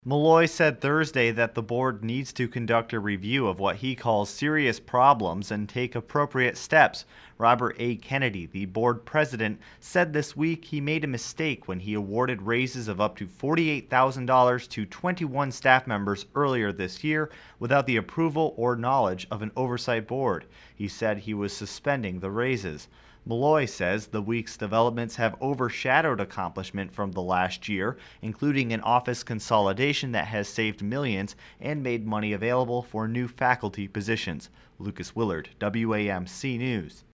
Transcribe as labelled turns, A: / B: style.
A: Malloy said Thursday that the board needs to conduct a review of what he calls serious problems and take appropriate steps. Robert A. Kennedy, the board president, said this week he made a mistake when he awarded raises of up to $48,000 to 21 staff members earlier this year without the approval or knowledge of an oversight board. He said he was suspending the raises. Malloy says the week's developments have overshadowed accomplishment from the last year, including an office consolidation that has saved millions and made money available for new faculty positions. Lucas Willard, WAMC News.